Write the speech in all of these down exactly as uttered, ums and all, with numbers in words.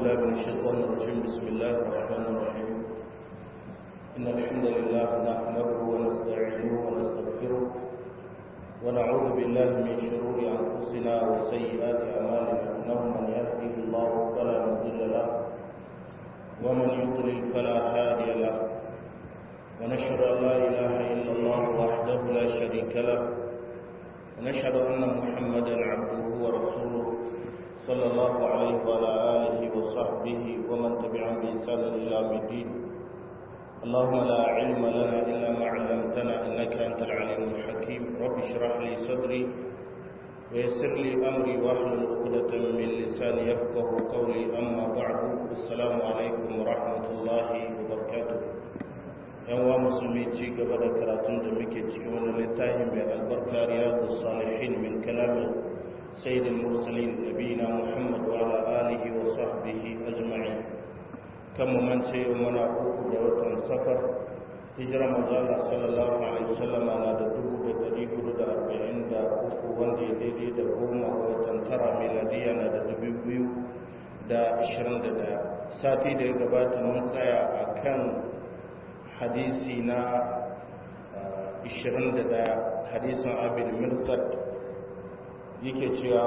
بالله من الشيطان الرجيم بسم الله الرحمن الرحيم إن الحمد لله نحمده ونستعينه ونستغفره ونعوذ بالله من شرور أنفسنا وسيئات أعمالنا إنه من يهده الله فلا مضل له ومن يضلل فلا هادي له ونشهد أن لا إله إلا الله وحده لا شريك له ونشهد أن محمدا عبده ورسوله صلى الله عليه وعلى آله وصحبه ومن تبعهم بإحسان إلى يوم الدين اللهم لا علم لنا إلا ما علمتنا إنك أنت العليم الحكيم رب اشرح لي صدري ويسر لي أمري واحلل عقدة من لساني يفقه قولي أما بعد السلام عليكم ورحمة الله وبركاته yawa musulmi ci gaba da karatun da muke cikin wani littafi mai albarka riyadus salihin min kalamin sayyidil mursalin nabiyina muhammad wa ala alihi wa sahbihi ajma'in kan mu mance yau muna uku da watan safar hijira manzo Allah sallallahu alaihi wasallam na da dubu da dari hudu da arba'in da uku wanda ya daidai da goma ga watan tara miladiya na da dubu biyu da ashirin da daya sati da ya gabata mun tsaya akan hadisi na ashirin da daya hadisin abin mirsad yake cewa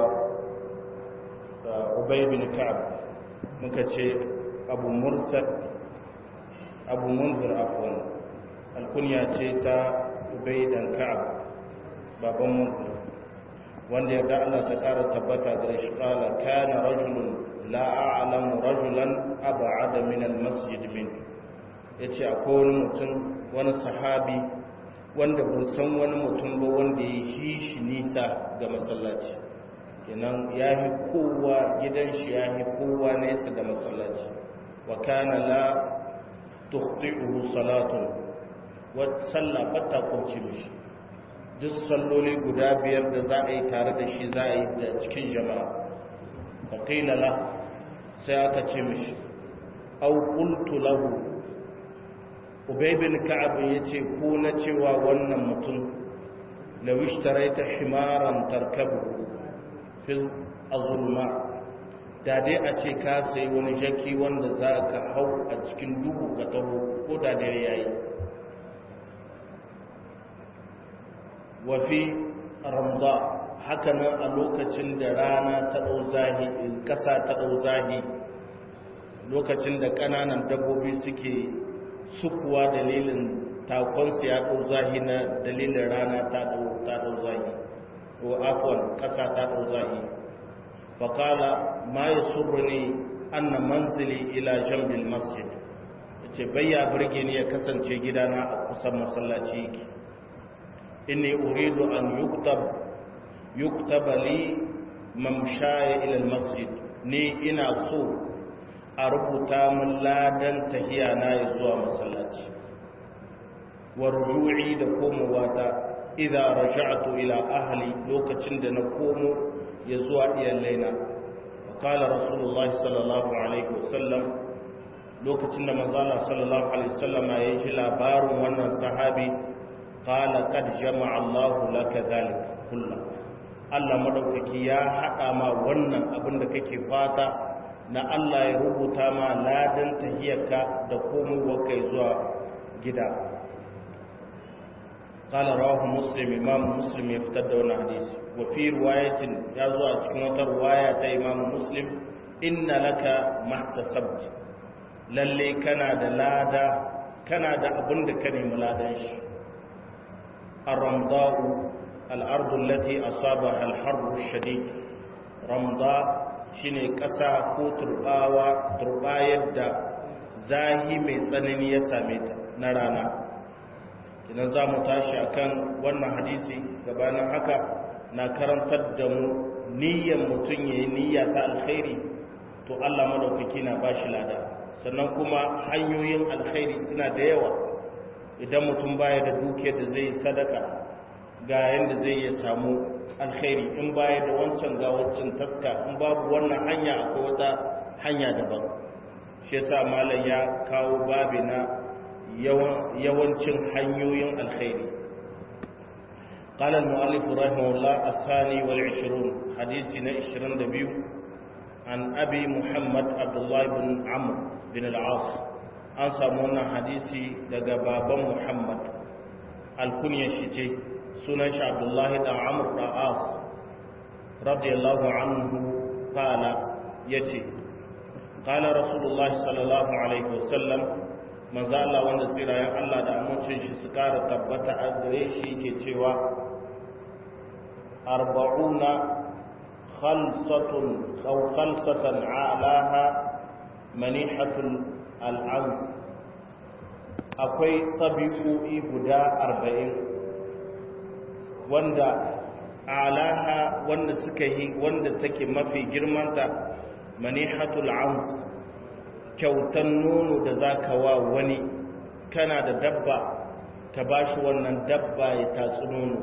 ubay bin ka'ab muka ce abu mursad abu munzir afwan alkunya ce ta ubay dan ka'ab baban munzir wanda ya da Allah ta kara tabbata da shi kala kana rajulun la a'lamu rajulan ab'ada min al-masjid min yace akwai wani mutum wani sahabi wanda ban san wani mutum ba wanda ya yi shi nisa ga masallaci kenan ya yi kowa gidan shi ya yi kowa nesa da masallaci wa kana la tukhti'uhu salatun wa salla bata kunci mishi duk salloli guda biyar da za a yi tare da shi za a yi da cikin jama'a fa qila la sai aka ce mishi aw qultu lahu ubay bin ka'ab yace ko na cewa wannan mutum law ishtaraita himaran tarkabu fil azulma da dai a ce ka sai wani jaki wanda za ka hau a cikin duhu ka taho ko da dare yayi wa fi ramda haka nan a lokacin da rana ta dau zahi kasa ta dau zahi lokacin da kananan dabbobi suke sukuwa dalilin takonsu ya ɗau zahi na dalilin rana ta ɗau zahi ko afon ƙasa ta ɗau zahi faƙala ma ya surru ne anna manzili ila jambil masjid ya ce bayya birge ni ya kasance gidana a kusan masallaci yake inni uridu an yuktab yuktaba li mamshaya ila masjid ni ina so a rubuta min ladan tahiya na ya zuwa masallaci wa ruju'i da komowa ta idza raja'tu ila ahli lokacin da na komo ya zuwa iyalaina qala rasulullahi sallallahu alaihi wasallam lokacin da manzo Allah sallallahu alaihi wasallam ya ji labarin wannan sahabi qala qad jama'a Allahu laka zalika kullu Allah madaukaki ya hada ma wannan abin da kake fata na Allah ya rubuta ma ladan tahiyarka da komowar kai zuwa gida qala rawahu muslim imam muslim ya fitar da wannan hadisi wa fi riwayatin ya zo a cikin wata riwaya ta imam muslim inna laka mahtasabt lalle kana da lada kana da abin da ka nemi ladan shi ar-ramda'u al-ardu allati asabaha al-harb ash-shadid ramda shine ƙasa ko turbawa turbayar da zahi mai tsanani ya same ta na rana idan za mu tashi akan wannan hadisi gabanin haka na karantar da mu niyyar mutum ya yi niyya ta alkhairi to Allah madaukaki na ba shi lada sannan kuma hanyoyin alkhairi suna da yawa idan mutum baya da dukiyar da zai sadaka ga yanda zai ya samu alkhairi in baya da wancan ga wancan taska in babu wannan hanya akwai wata hanya daban shi yasa malam ya kawo babi na yawancin hanyoyin alkhairi qala al-mu'allif rahimahullah athani wal ishrun hadisi na ishirin da biyu an abi muhammad abdullahi bin amr bin al-as an samu wannan hadisi daga baban muhammad alkunyar shi ce sunan shi abdullahi dan amr da as radiyallahu anhu qala yace qala rasulullah sallallahu alaihi wasallam manzo Allah wanda tsirayen Allah da amincin shi su kara tabbata a gare shi yake cewa arba'una khalsatun aw khalsatan alaha manihatul al'ans akwai tabi'o'i guda arba'in wanda alaha wanda suka yi wanda take mafi girmanta manihatul ans kyautan nono da zaka wa wani kana da dabba ka bashi wannan dabba ya tatsi nono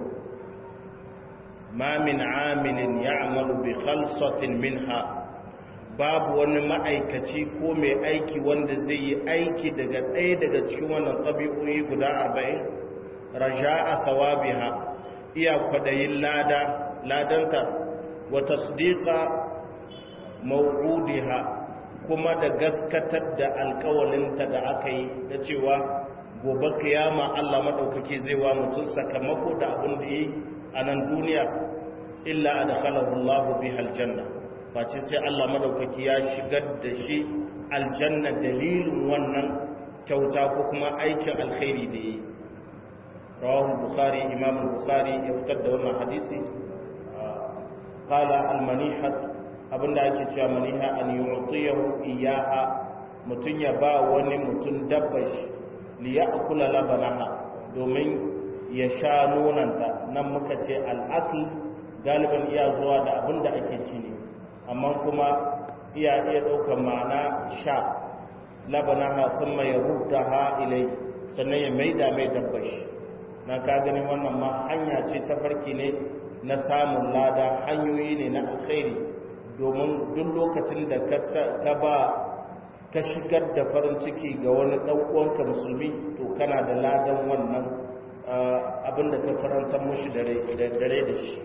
ma min amilin ya'malu bi khalsatin minha babu wani ma'aikaci ko mai aiki wanda zai yi aiki daga ɗaya daga cikin wannan tabi'o'i guda arba'in raja'a thawabiha iya kwadayin lada ladanta wa tasdiqa maw'udiha kuma da gaskatar da alƙawalinta da aka yi da cewa gobe kiyama Allah madaukake zai wa mutum sakamako da abin da yi a nan duniya illa adkhalahu Allahu biha aljanna face sai Allah madaukake ya shigar da shi aljanna dalilin wannan kyauta ko kuma aikin alkhairi da yi rawahu bukhari imam bukhari ya fitar da wannan hadisi qala al-manihat abinda ake cewa maniha an yu'tiyahu iyaha mutun ya ba wani mutun dabbar shi li ya'kula labanaha domin ya sha nonanta nan muka ce al-akl galiban iya zuwa da abinda ake ci ne amma kuma iya iya daukar ma'ana sha labanaha thumma yaruddaha ilai sannan ya maida mai dabbar shi na ka gani wannan ma hanya ce ta farki ne na samun lada hanyoyi ne na alkhairi domin duk lokacin da ka ba ka shigar da farin ciki ga wani ɗan'uwanka musulmi to kana da ladan wannan abinda ka faranta mushi dare da shi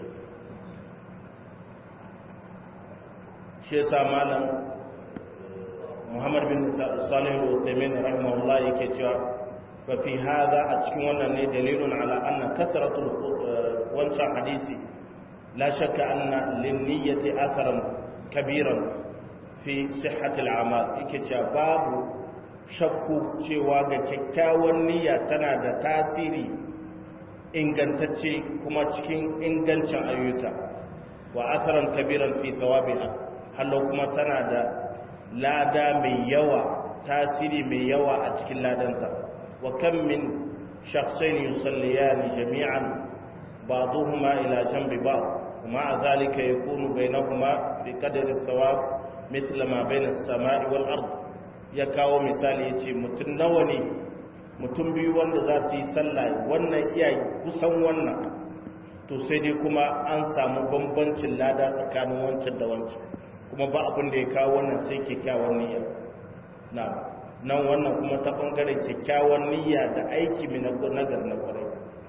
shi ya sa malam muhammad bin salih al-uthaymin rahimahullah yake cewa fa fi hadha a cikin wannan ne dalilun ala anna kasratul wancan hadisi la shakka anna lin-niyyati atharan kabiran fi sihhatil a'mal yake cewa babu shakku cewa ga kyakkyawan niyya tana da tasiri ingantacce kuma cikin ingancin ayyuka wa atharan kabiran fi thawabiha hallo kuma tana da lada mai yawa tasiri mai yawa a cikin ladanta wa kam min shakhsayn yusalliyani jami'an ba'dhuhuma ila janbi ba'd ومع ذلك يكون بينهما بقدر الثواب مثل ما بين السماء والأرض ya kawo misali ya ce mutum nawa ne mutum biyu wanda za su yi sallah wannan iya kusan wannan to sai dai kuma an samu bambancin lada tsakanin wancan da wancan kuma ba abin da ya kawo wannan sai kyakkyawan niyya na nan wannan kuma ta bangaren kyakkyawan niyya da aiki mai nagar na kwarai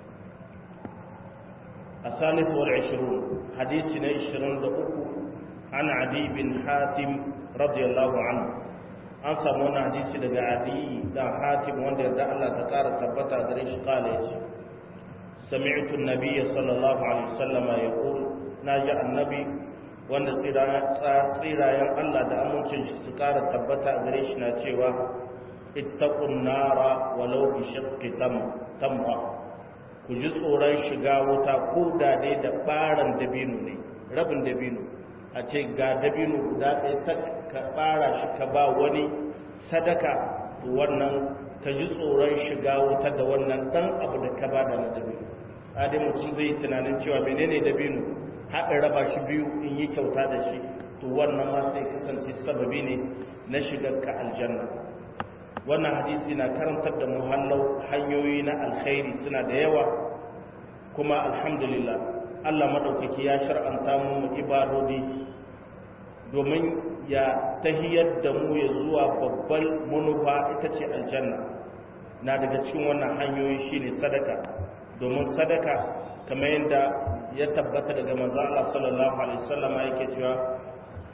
الثالث والعشرون حديثنا عشرين دقوق عن عدي بن حاتم رضي الله عنه an samu wani hadisi daga adi da hatim wanda yarda Allah ta kara tabbata gare shi kala yace sami'tu an-nabiy sallallahu alaihi wasallam yaqul naji annabi wanda tsirayen Allah da amincin shi su kara tabbata gare shi na cewa ittaqun nara walau bi shaqqi tamra ku ji tsoron shiga wuta ko da dai da baran dabino ne rabin dabino a ce ga dabino guda ɗaya ta ka ɓara shi ka ba wani sadaka wannan ka ji tsoron shiga wuta da wannan ɗan abu da ka ba da na dabino a dai mutum zai yi tunanin cewa menene dabino haɗin raba shi biyu in yi kyauta da shi to wannan ma sai kasance sababi ne na shigar ka aljanna wannan hadisi na karantar da muhallau hanyoyi na alkhairi suna da yawa kuma alhamdulillah Allah maɗaukaki ya shar'anta mu ibadodi domin ya tahiyar da mu ya zuwa babbar manufa ita ce aljanna na daga cikin wannan hanyoyi shine sadaka domin sadaka kamar yadda ya tabbata daga manzo Allah sallallahu alaihi wasallam yake cewa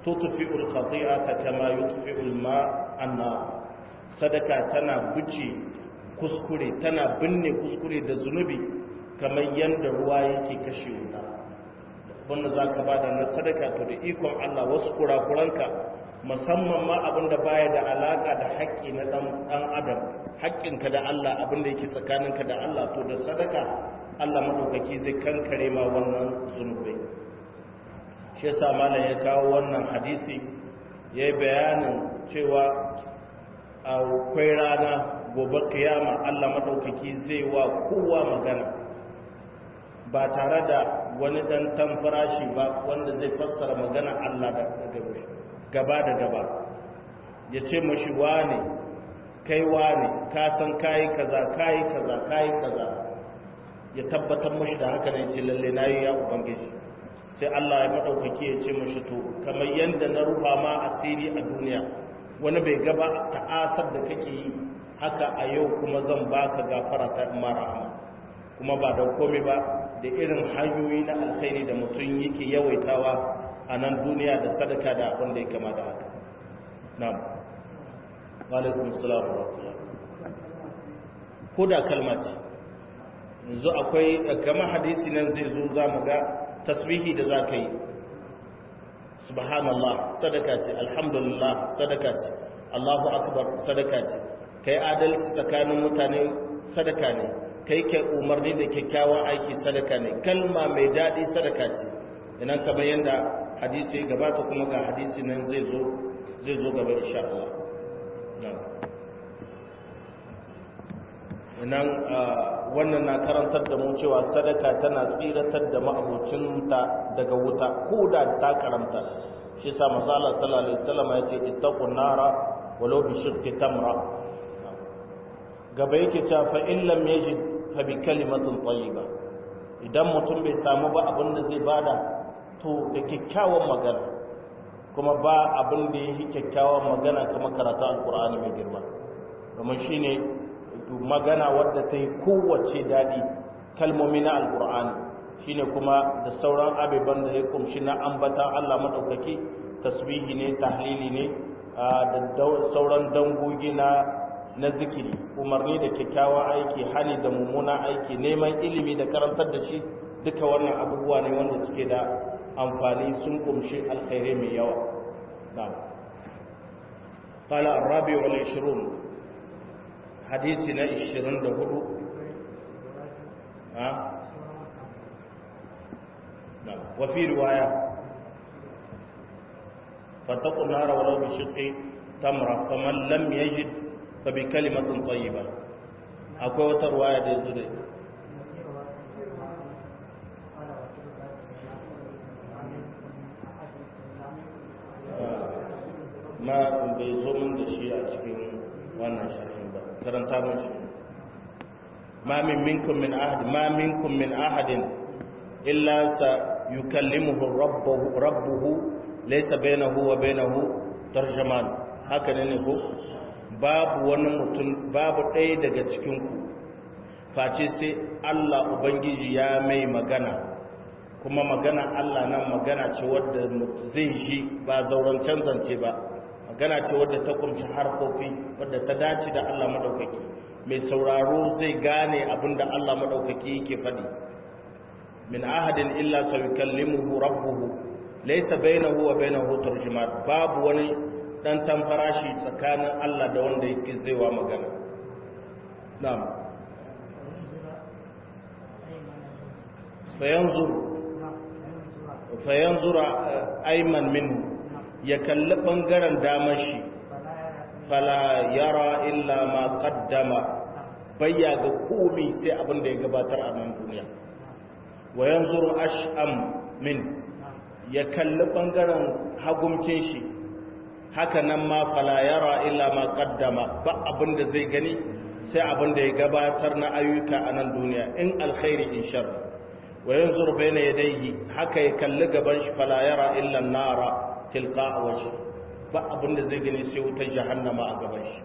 tutfi'ul khati'ata kama yutfi'ul ma anna sadaka tana buce kuskure tana binne kuskure da zunubi kamar yanda ruwa yake kashe wuta wanda zaka bada na sadaka to da ikon Allah wasu kurakuranka musamman ma abinda baya da alaka da haƙƙi na dan adam haƙƙinka da Allah abinda yake tsakaninka da Allah to da sadaka Allah madaukaki zai kankare ma wannan zunubai shi yasa malam ya kawo wannan hadisi yayi bayanin cewa akwai rana gobe kiyama Allah madaukaki zai wa kowa magana ba tare da wani dan tamfarashi ba wanda zai fassara magana Allah da gaba da gaba ya ce mashi wane kai wane ka san kayi kaza kayi kaza kayi kaza ya tabbatar mashi da haka ne ce lalle nayi ya ubangiji sai Allah ya madaukake ya ce mashi to kamar yanda na rufa ma asiri a duniya wani bai gaba ta'asar da kake yi haka a yau kuma zan baka gafara ta rahama kuma ba da komai ba da irin hanyoyi na alkhairi da mutum yake yawaitawa a nan duniya da sadaka da abin da ya kama da haka na'am wa alaikum assalam wa rahmatullah ko da kalma ce yanzu akwai kamar hadisi nan zai zo za mu ga tasbihi da za ka yi subhanallah sadaka ce alhamdulillah sadaka ce Allahu akbar sadaka ce kai adalci tsakanin mutane sadaka ne kai ke umarni da kyakkyawan aiki sadaka ne kalma mai daɗi sadaka ce idan kamar yadda hadisi gabata kuma ga hadisi nan zai zo zai zo gaba insha Allah idan wannan na karantar da mu cewa sadaka tana tsiratar da ma'abocinta daga wuta ko da ta karanta shi sa manzo Allah sallallahu alaihi wasallam ya ce ittaqun nara walau bi shiqqi tamra gaba yake cewa fa in lam yajid fa bi kalimatin tayyiba idan mutum bai samu ba abin da zai bada to da kyakkyawan magana kuma ba abin da yake kyakkyawan magana kamar karatu alqur'ani mai girma domin shine magana wadda ta yi kowace daɗi kalmomi na alƙur'ani shine kuma da sauran abubuwan da ya kumshi na ambatan Allah maɗaukaki tasbihi ne tahlili ne da sauran dangogi na na zikiri umarni da kyakkyawan aiki hani da mummuna aiki neman ilimi da karantar da shi duka wannan abubuwa ne wanda suke da amfani sun kumshi alkhairai mai yawa na'am qala ar-rabi' wal ishrun hadisi na ishirin da hudu ha na wa fi riwaya fattaqun nar walau bi shiqqi tamra faman lam yajid fa bi kalimatin tayyiba akwai wata riwaya da yazo da ma bai zo mun da shi a cikin wannan sharhin ba karanta mun shi ma min minkum min ahad ma minkum min ahadin illa sa yukallimuhu rabbuhu rabbuhu laysa bainahu wa bainahu tarjuman haka ne ko babu wani mutum babu ɗaya daga cikin ku face sai Allah ubangiji ya mai magana kuma magana Allah nan magana ce wadda zai shi ba zauren canzance ba magana ce wadda ta kumshi harkofi wadda ta dace da Allah madaukaki mai sauraro zai gane abinda Allah madaukaki yake faɗi min ahadin illa sayukallimuhu rabbuhu laysa bainahu wa bainahu tarjuman babu wani dan tamfarashi tsakanin Allah da wanda yake zaiwa magana na'am fayanzur fayanzura ayman minhu ya kalli ɓangaren damar shi fala yara illa ma qaddama bayya ga komi sai abin da ya gabatar a nan duniya wa yanzuru ash'am min ya kalli ɓangaren hagumcin shi haka nan ma fala yara illa ma qaddama ba abin da zai gani sai abin da ya gabatar na ayyuka a nan duniya in alkhairi in shar wa yanzuru bayna yadayhi haka ya kalli gaban shi fala yara illa an-nara tilka a waje ba abinda zai gani sai wutar jahannama a gaban shi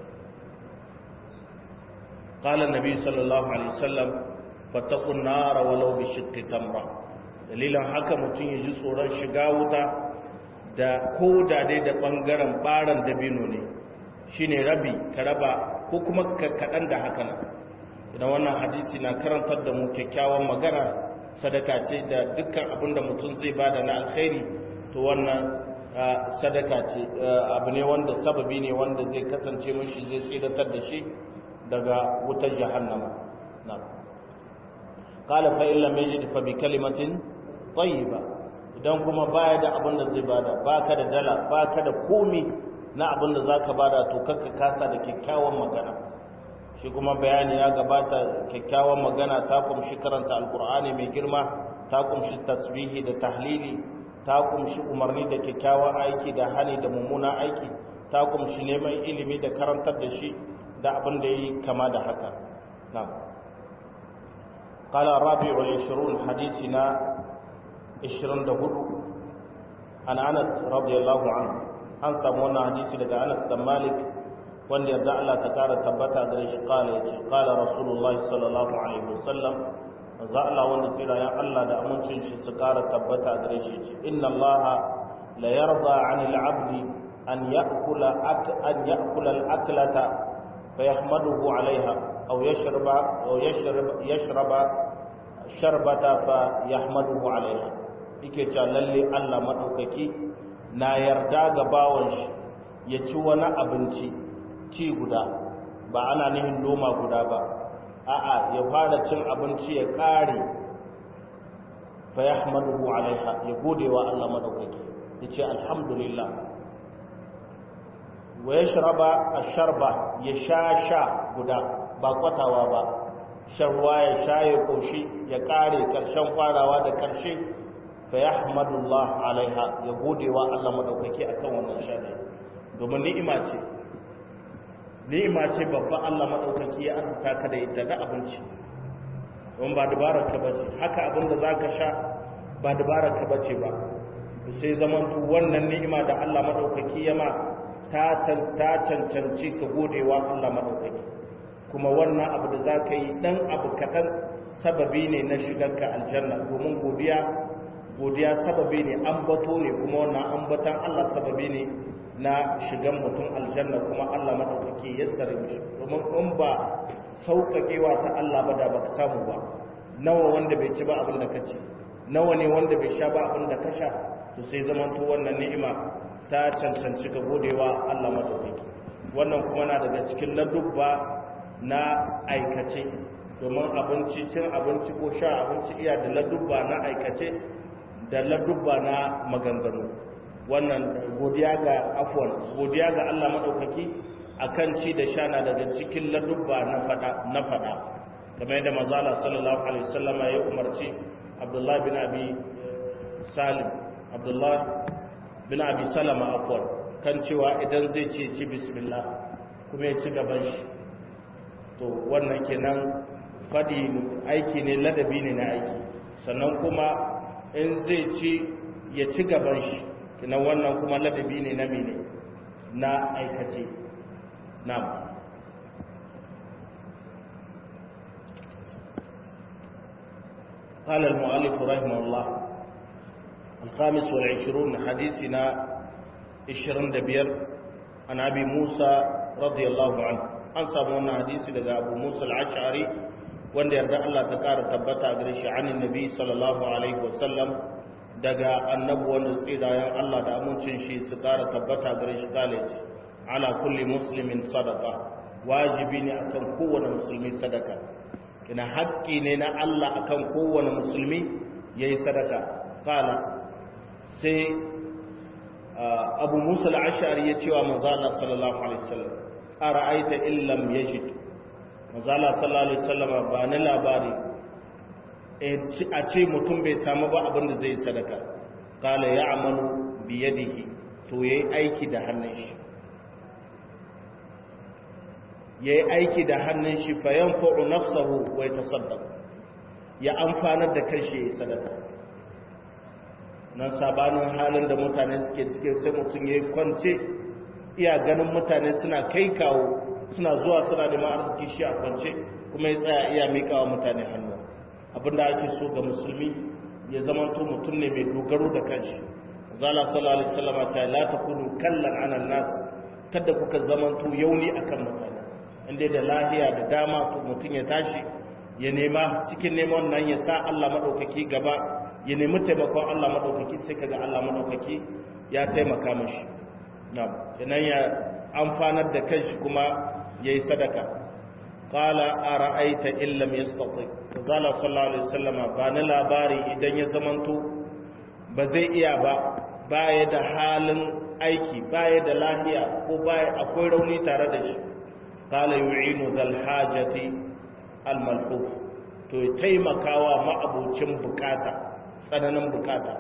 qala nabi sallallahu alaihi wasallam fattaqun nar walau bi shiqqi tamra dalilan haka mutum ya ji tsoron shiga wuta da ko da dai da bangaren baran dabino ne shine rabi ka raba ko kuma kaɗan da haka nan. idan wannan hadisi na karantar da mu kyakkyawan magana sadaka ce da dukkan abin da mutum zai bada na alkhairi to wannan sadaka ce abu ne wanda sababi ne wanda zai kasance mishi zai tsiratar da shi daga wutar jahannama. na qala fa illa majid fa bi kalimatin tayyiba, idan kuma baya da abin da zai bada, baka da dala, baka da komi na abin da zaka bada, to kakka kasa da kyakkyawan magana. shi kuma bayani ya gabata, kyakkyawan magana ta kumshi karanta alkur'ani mai girma, ta kumshi tasbihi da tahlili, ta kumshi umarni da kyakkyawan aiki da hani da mummunan aiki, ta kumshi neman ilimi da karantar da shi da abin da yi kama da haka. na'am qala rabi'ul ishrun, hadithina ishirin da hudu, an Anas radiyallahu anhu, an samu wannan hadisi daga Anas dan Malik wanda yarda Allah ta kara tabbata gare shi, kala yace kala rasulullahi sallallahu alaihi wasallam, za Allah wanda tsira ya Allah da amincin shi su kara tabbata gare shi ce, inna Allah la yarda 'anil 'abdi an ya'kula an ya'kula al-aklata fa yahmaduhu 'alayha aw yashraba aw yashraba yashraba sharbata fa yahmaduhu 'alayha. yake cewa lalle Allah madaukaki na yarda ga bawon shi ya ci wani abinci ci guda, ba ana nihin loma guda ba, a'a ya fara cin abinci ya kare fa yahmaduhu alaiha, ya gode wa Allah madaukaki, ya ce alhamdulillah, wa yashraba ash-sharba, ya sha sha guda ba kwatawa ba, sharwa ya sha ya koshi ya kare karshen farawa da karshe fa yahmadullah alaiha, ya gode wa Allah madaukaki akan wannan shari'a, domin ni'ima ce ni'ima ce babba. Allah madaukaki ya arzuta ka da ita da abinci, don ba dabarar ka bace, haka abin da zaka sha ba dabarar ka bace ba, sai zamantu wannan ni'ima da Allah madaukaki ya ma ta ta cancanci ka godewa Allah madaukaki. kuma wannan abu da zaka yi dan abu kadan sababi ne na shigarka aljanna, domin godiya godiya sababi ne, ambato ne, kuma wannan ambatan Allah sababi ne na shigan mutum aljanna, kuma Allah madaukaki ya sare mishi, domin in ba sauƙaƙewa ta Allah ba da baka samu ba. nawa wanda bai ci ba abin da ka ci, nawa ne wanda bai sha ba abin da ka sha, to sai zamanto wannan ni'ima ta cancanci ka godewa Allah madaukaki. wannan kuma na daga cikin ladubba na aikace, domin abinci cin abinci ko sha abinci iya da ladubba na aikace da ladubba na maganganu. wannan godiya ga afwan godiya ga Allah madaukaki akan ci da sha na daga cikin ladubba na fada na fada kamar yadda manzo Allah sallallahu alaihi wasallam ya umarci Abdullah bin Abi Salim Abdullah bin Abi Salama afwan kan cewa idan zai ce ci bismillah kuma ya ci gaban shi, to wannan kenan fadi aiki ne, ladabi ne na aiki. sannan kuma in zai ci ya ci gaban shi, kenan wannan kuma ladabi ne na mene na aikace. na'am قال المؤلف رحمه الله الخامس والعشرون، حديثنا عشرين دبير عن أبي موسى رضي الله عنه. an samu wannan hadisi daga Abu Musa al-Ash'ari wanda yarda Allah ta kara tabbata gare shi, anin nabi sallallahu alaihi wasallam, daga annabi wanda tsirayen Allah da amincin shi su kara tabbata gare shi, kale ce ala kulli muslimin sadaqa, wajibi ne akan kowane musulmi sadaka. kina haƙƙi ne na Allah akan kowane musulmi yayi sadaka. kala sai Abu Musa al-Ash'ari ya ce wa manzo Allah sallallahu alaihi wasallam, ara'aita illam yajid, manzo Allah sallallahu alaihi wasallam ba ni labari a ce mutum bai samu ba abin da zai sadaka. kala ya'malu bi yadihi, to yayi aiki da hannun shi, yayi aiki da hannun shi fa yanfa'u nafsahu wa yatasaddaq, ya amfanar da kanshi yayi sadaka. nan sabanin halin da mutane suke cike, sai mutum yayi kwance iya ganin mutane suna kai kawo, suna zuwa suna neman arziki, shi a kwance kuma ya tsaya iya miƙawa mutane hannu. abinda ake so ga musulmi ya zamanto mutum ne mai dogaro da kanshi, zala sallallahu alaihi wasallam ta la takunu kallan ala nas kada kuka zamanto yauni akan mutane inda da lahiya da dama to mutun ya tashi ya nema cikin neman nan ya sa Allah madaukaki gaba ya nemi taimakon Allah madaukaki sai kaga Allah madaukaki ya taimaka mishi na'am kenan ya amfanar da kanshi kuma yayi sadaka qala ara'aita in lam yastati zala sallallahu alaihi wasallam ba ni labari idan ya zamanto ba zai iya ba baya da halin aiki baya da lahiya ko baya akwai rauni tare da shi qala yu'inu dhal hajati al malhuf to taimakawa ma'abucin bukata tsananin bukata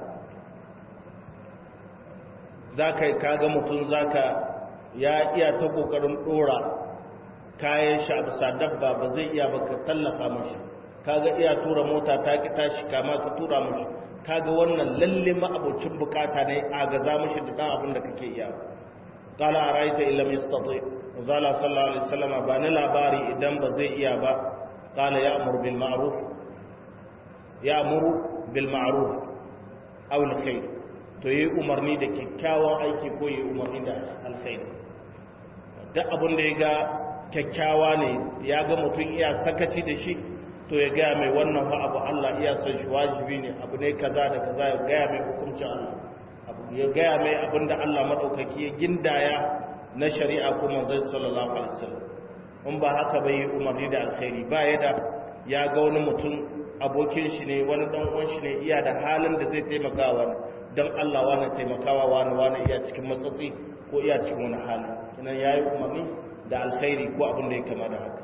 zaka kaga mutun zaka ya iya ta kokarin dora kayan shi a bisa dabba ba zai iya ba ka tallafa mashi kaga iya tura mota ta ki tashi kama ka tura mashi kaga wannan lalle ma'abucin bukata ne a gaza mashi da dan abin da kake iya qala araita illam yastati zala sallallahu alaihi wasallam ba ni labari idan ba zai iya ba qala ya'muru bil ma'ruf ya'muru bil ma'ruf aw al khair to yi umarni da kyakkyawan aiki ko yi umarni da alkhairi duk abin da ya ga kyakkyawa ne ya ga mutum iya sakaci da shi to ya gaya mai wannan fa abu Allah iya son shi wajibi ne abu ne kaza da kaza ya gaya mai hukuncin Allah abu ya gaya mai abin da Allah madaukaki ya gindaya na shari'a ko manzon sallallahu alaihi wasallam in ba haka bai yi umarni da alkhairi ba ya da ya ga wani mutum abokin shi ne wani dan uwan shi ne iya da halin da zai taimaka wani dan Allah wani taimakawa wani wani iya cikin matsatsi ko iya cikin wani hali kinan yayi umarni da alkhairi ko abin da ya kama da haka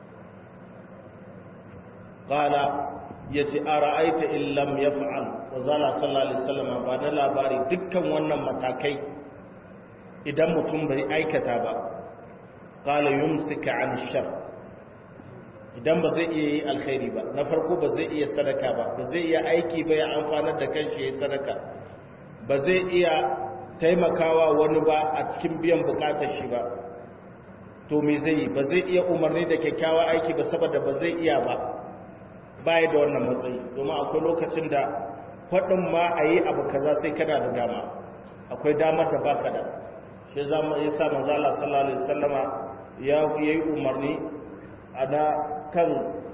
qala yace ara'aita in lam yaf'al wa zalla sallallahu alaihi wasallam ba da labari dukkan wannan matakai idan mutum bai aikata ba qala yumsika 'an shar idan ba zai iya yi alkhairi ba na farko ba zai iya sadaka ba ba zai iya aiki ba ya amfanar da kanshi ya sadaka ba zai iya taimakawa wani ba a cikin biyan bukatar shi ba to me zai yi ba zai iya umarni da kyakkyawa aiki ba saboda ba zai iya ba baya da wannan matsayi domin akwai lokacin da faɗin ma a yi abu kaza sai kana da dama akwai damar da baka da shi za mu yi sa manzo Allah sallallahu alaihi wasallama ya yi umarni a da kan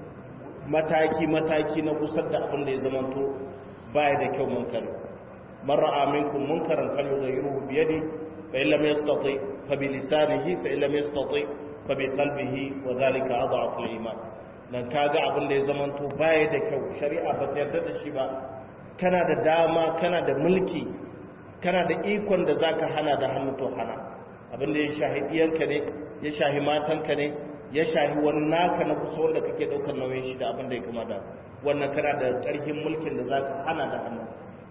mataki mataki na kusar da abin da ya zamanto baya da kyau munkari man ra'a minkum munkaran falyughayyiruhu bi yadihi fa in lam yastati fa bi lisanihi fa in lam yastati fa bi qalbihi wa dhalika adhafu al-iman dan kaga abin da ya zamanto baya da kyau shari'a ba ta yarda da shi ba kana da dama kana da mulki kana da ikon da zaka hana da hannu to hana abin da ya shahi iyanka ne ya shahi matanka ne ya shahi wani naka na kusa wanda kake daukar nauyin shi da abin da ya kama da wannan kana da ƙarfin mulkin da zaka hana da hannu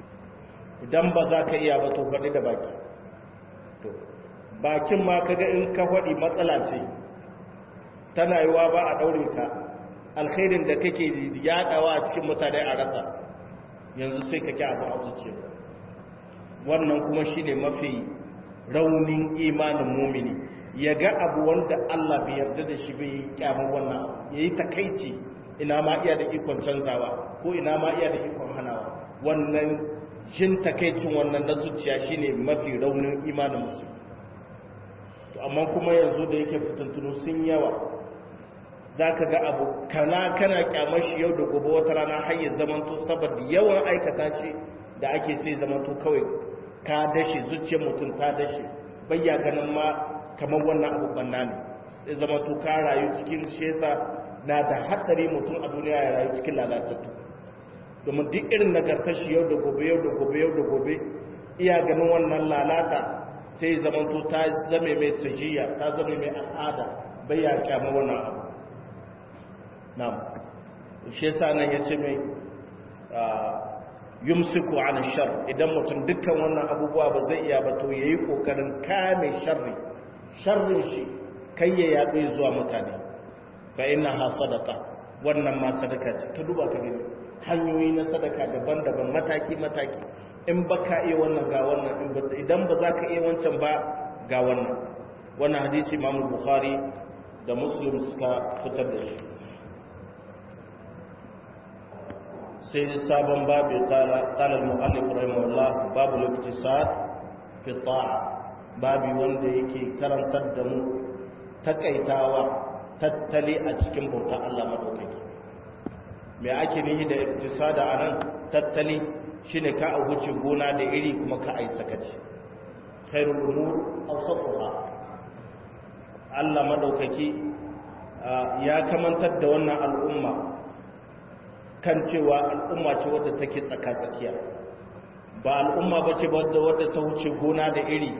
idan ba za ka iya ba to faɗi da baki to bakin ma kaga in ka faɗi matsala ce tana yiwa ba a ɗaure ka alkhairin da kake yaɗawa a cikin mutane a rasa yanzu sai ka ki abu a zuciya wannan kuma shine mafi raunin imanin mumini ya ga abu wanda Allah bai yarda da shi bai kyamar wannan ya yi takaici ina ma iya da ikon canzawa ko ina ma iya da ikon hanawa wannan jin takaicin wannan na zuciya shine mafi raunin imanin musulmi to amma kuma yanzu da yake fitintunu sun yawa zaka ga abu kana kana kyamar shi yau da gobe wata rana har ya zamanto saboda yawan aikata ce da ake sai zamanto kawai ka dashe zuciyar mutum ta dashe bayya ganin ma kamar wannan abu banna ne sai zamanto ka rayu cikin shesa na da hatsari mutum a duniya ya rayu cikin lalatattu domin duk irin nagartar shi yau da gobe yau da gobe yau da gobe iya ganin wannan lalata sai zamanto ta zame mai sajiya ta zame mai al'ada bai ya kyama wannan abu na'am shi yasa nan yace mai yumsiku an shar idan mutum dukkan wannan abubuwa ba zai iya ba to yayi kokarin kame sharri sharrin shi kai ya yaɗe zuwa mutane fa innaha sadaqa wannan ma sadaka ce ka duba ka gani hanyoyi na sadaka daban-daban mataki-mataki in ba ka iya wannan ga wannan idan ba za ka iya wancan ba ga wannan wannan hadisi Imam Bukhari da Muslim suka fitar da shi sai sabon babu qala qala al-mu'allif rahimahullah babu al-iktisad fi ta'a babu wanda yake karantar da mu takaitawa tattali a cikin bauta Allah madaukaki me ake nihi da iktisada anan tattali shine ka a wuce gona da iri kuma ka ai sakaci khairul umur awsatuha Allah madaukaki ya kamantar da wannan al'umma kan cewa al'umma ce wadda take tsaka-tsakiya ba al'umma bace wadda wadda ta wuce gona da iri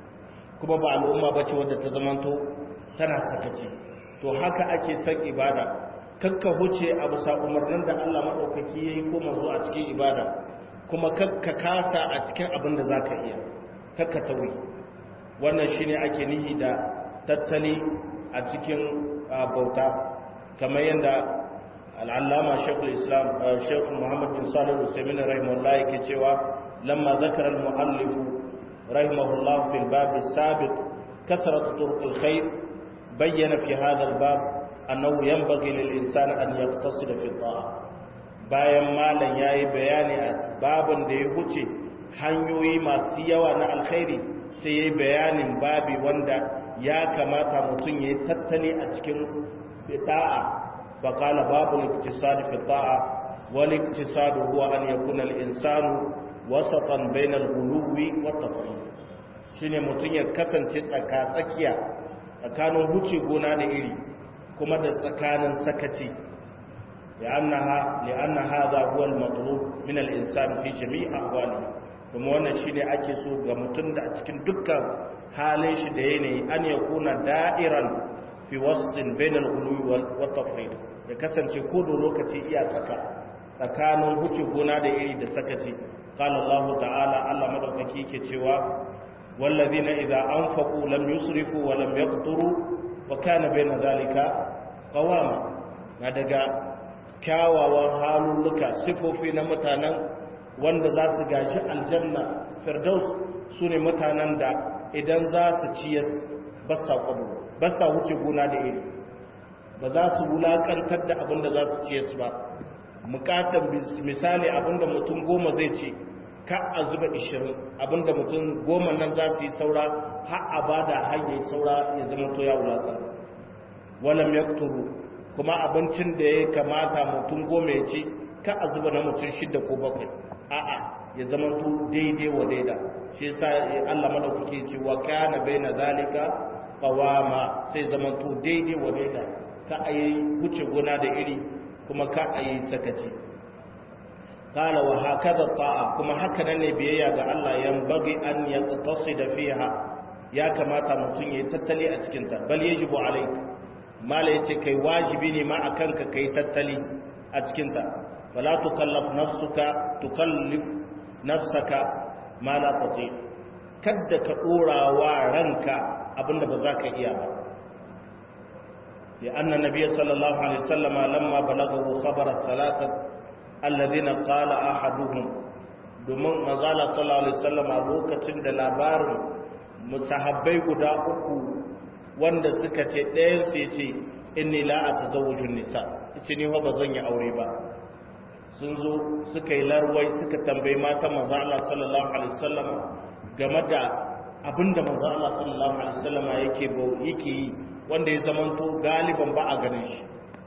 kuma ba al'umma bace wadda ta zamanto tana sakaci to haka ake san ibada kakka huce a bisa umarnin da Allah madaukaki yayi ko manzo a cikin ibada kuma kakka kasa a cikin abin da zaka iya kakka tawi wannan shine ake nihi da tattali a cikin bauta kamar yadda al'allama shekul islam shekul muhammad bin salih al-usaimin rahimahullah yake cewa lamma zakara al-mu'allif rahimahullah fil bab as-sabiq kasrat turuq al-khair bayyana fi hadha al-bab annahu yanbaghi lil-insan an yaqtasid fi at-ta'a bayan malan yayi bayani a babin da ya huce hanyoyi masu yawa na alkhairi sai yayi bayanin babi wanda ya kamata mutum ya yi tattali a cikin ta'a ba kala babu liktisadi fi ta'a wal iktisadu huwa an yakuna al-insanu wasatan bayna al-ghuluwi wa tafrid shine mutum ya kasance tsaka tsakiya tsakanin huce gona da iri kuma da tsakanin sakaci li'annaha li'anna hadha huwa al-matlub min al-insan fi jami'i ahwalihi kuma wannan shine ake so ga mutum da a cikin dukkan halin shi da yanayi an ya kuna da'iran fi wasdin bainal ghuluwi wa tafrid ya kasance ko da lokaci iya tsaka tsakanin huce gona da iri da sakaci qala Allah ta'ala Allah madaukaki yake cewa wallazina idza anfaqu lam yusrifu wa lam yaqturu wa kana baina zalika qawama na daga kyawawan halulluka sifofi na mutanen wanda za su gaji aljanna firdaus su ne mutanen da idan za su ciyas ba sa kwabo ba sa wuce gona da iri ba za su wulakantar da abin da za su ciyas ba mukatan misali abin da mutum goma zai ce ka a zuba ishirin abin da mutum goma nan za su yi saura har a ba da hanyar saura ya zama to ya wulakanta walam yakturu kuma abincin da ya kamata mutum goma ya ce ka a zuba na mutum shida ko bakwai a'a ya zama to daidai wa daida shi yasa Allah madaukake ce wa kana baina zalika qawama sai zama to daidai wa daida ka ayi wuce gona da iri kuma ka ayi sakaci qala wa hakaza ta'a kuma haka ne biyayya ga Allah yan bagi an yaqtasida fiha ya kamata mutum yayi tattali a cikin ta bal yajibu alayka mala yace kai wajibi ne ma akan ka kai tattali a cikin ta wala tukallaf nafsuka tukallif nafsaka ma la tati kadda ka dora wa ranka abinda ba za ka iya ba ya anna nabiyyi sallallahu alaihi wasallam lamma balaghahu khabar ath-thalatha alladhina qala ahaduhum domin manzala sallallahu alaihi wasallam a lokacin da labarin musahabbai guda uku wanda suka ce ɗayan su yace inni la atazawwajun nisa yace ni ba zan yi aure ba sun zo suka yi larwai suka tambayi mata manzo Allah sallallahu alaihi wasallam game da abinda manzo Allah sallallahu alaihi wasallam yake yake yi wanda ya zamanto galiban ba a ganin shi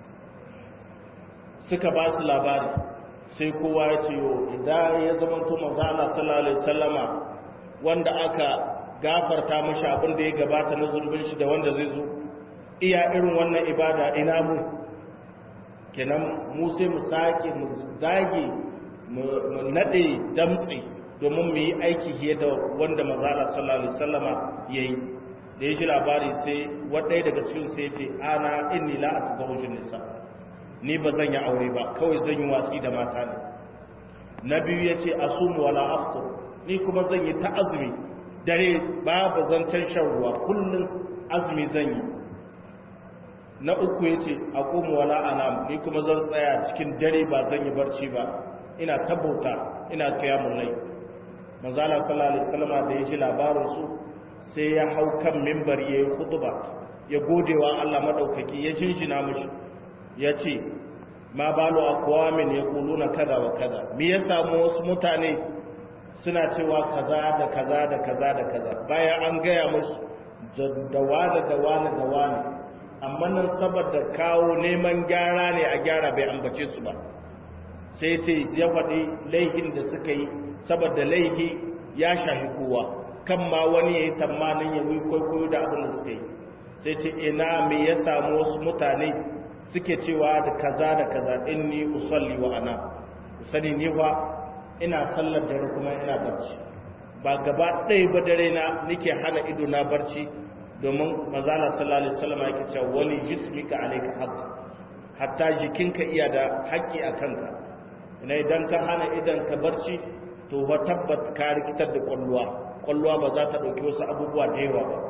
suka ba su labari sai kowa ya ce yo idan ya zamanto manzo Allah sallallahu alaihi wasallama wanda aka gafarta mashi abin da ya gabata na zurbin shi da wanda zai zo iya irin wannan ibada ina mu kenan mu sai mu sake mu zage mu nade damtsi domin mu yi aiki fiye da wanda manzo Allah sallallahu alaihi wasallama yayi da ya ji labari sai wadai daga cikin sai ce ana inni la atazawwaju nisa ni ba zan yi aure ba kawai zan yi watsi da mata ne na biyu yace asumu wala aftur ni kuma zan yi ta azumi dare babu zancen shan ruwa kullun azumi zan yi na uku yace aqumu wala anam ni kuma zan tsaya cikin dare ba zan yi barci ba ina tabbata ina qiyamul layl manzo Allah sallallahu alaihi wasallam da ya ji labarin su sai ya hau kan mimbar ya yi kutuba ya godewa Allah maɗaukaki ya jinjina mushi ya ce ma balu aqwamin yaquluna kaza wa kaza me ya samu wasu mutane suna cewa kaza da kaza da kaza da kaza bayan an gaya musu da wani da wani da wani amma nan saboda kawo neman gyara ne a gyara bai ambace su ba sai ce ya faɗi laihin da suka yi saboda laihi ya shahi kowa kan ma wani ya yi tamanin ya yi kwaikwayo da abin da suka yi sai ce ina me ya samu wasu mutane suke cewa da kaza da kaza inni usalli wa ana usani ni fa ina sallar dare kuma ina barci ba gaba ɗaya ba dare na nake hana ido na barci domin mazala sallallahu alaihi wasallam yake cewa wali jismika alayka haqq hatta jikinka iya da haƙƙi a kanka ina idan ka hana idan ka barci to wa tabbat ka rikitar da kwalluwa kwalluwa ba za ta dauki wasu abubuwa da yawa ba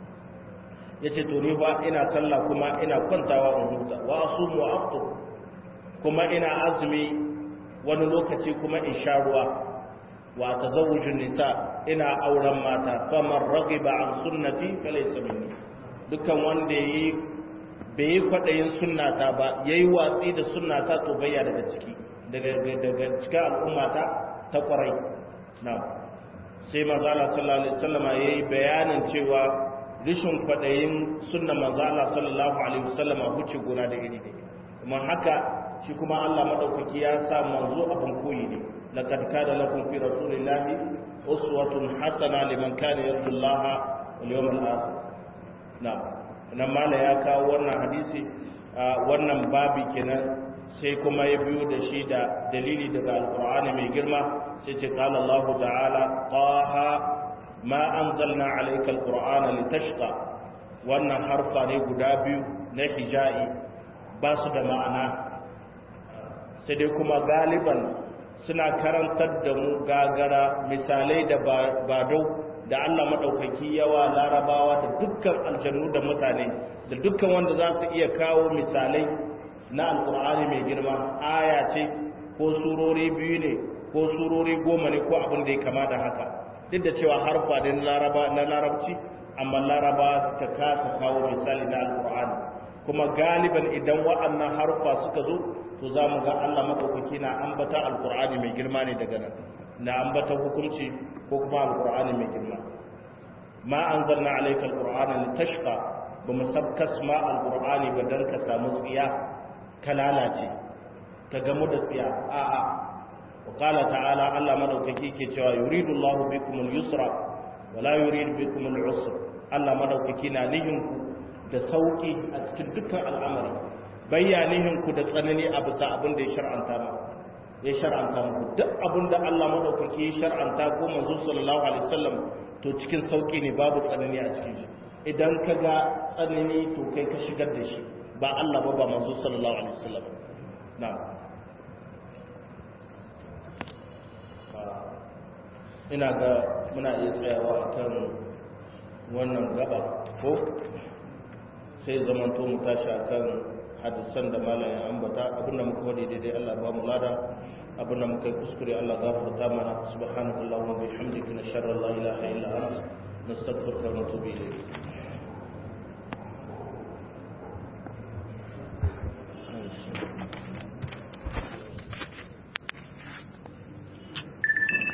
yace to ni ba ina sallah kuma ina kwantawa in huta wa asumu wa aftur kuma ina azumi wani lokaci kuma in sha ruwa wa tazawujun nisa ina auren mata faman raghiba an sunnati falaysa minni dukkan wanda yayi bai kwadayin sunnata ba yayi watsi da sunnata to bayya daga ciki daga daga cikin al'ummata ta kwarai na sai manzo Allah sallallahu alaihi wasallam yayi bayanin cewa rishin kwadayin sunnar manzo Allah sallallahu alaihi wasallam huce gona da iri ne kuma haka shi kuma Allah madaukaki ya sa manzo abin koyi ne laqad kana lakum fi rasulillahi uswatun hasana liman kana yarju Allah wal yawmal akhir na nan mala ya kawo wannan hadisi wannan babi kenan sai kuma ya biyo da shi da dalili daga alqur'ani mai girma sai ce qala Allah ta'ala taha ma anzalna alayka alqur'ana litashqa wannan harfa ne guda biyu na hijai ba su da ma'ana sai dai kuma galiban suna karantar da mu gagara misalai da badau da Allah maɗaukaki yawa larabawa da dukkan aljannu da mutane da dukkan wanda za su iya kawo misalai na alkur'ani mai girma aya ce ko surori biyu ne ko surori goma ne ko abin da ya kama da haka duk da cewa harfa ne na larabci amma laraba ta kasa kawo misali na alkur'ani kuma galiban idan waɗannan harfa suka zo to za mu ga Allah maɗaukaki na ambata alkur'ani mai girma ne daga nan na ambata hukunci ko kuma alkur'ani mai girma ma anzalna alayka alqur'ana litashqa ba mu sabkas ma alqur'ani ba dan ka samu tsiya ka lalace ka gamu da tsiya a'a wa qala ta'ala Allah madaukaki ke cewa yuridu Allahu bikum al-yusra wa la yuridu bikum al-usra Allah madaukaki na nihin ku da sauki a cikin dukkan al'amari bayyanihin ku da tsanani a bisa abin da ya shar'anta ma ya shar'anta muku duk abin da Allah madaukaki ya shar'anta ko manzo sallallahu alaihi wasallam to cikin sauki ne babu tsanani a cikin shi idan ka ga tsanani to kai ka shigar da shi ba Allah ba ba manzo sallallahu alaihi wasallam na'am ina ga muna iya tsayawa akan wannan gaba ko sai zamanto mu tashi akan hadisan da malamin ambata abinda muka wadi daidai Allah ba mu lada abinda muka yi kuskure Allah gafarta mana subhanakallahumma bihamdika nashhadu an la ilaha illa anta nastaghfiruka wa natubu ilayk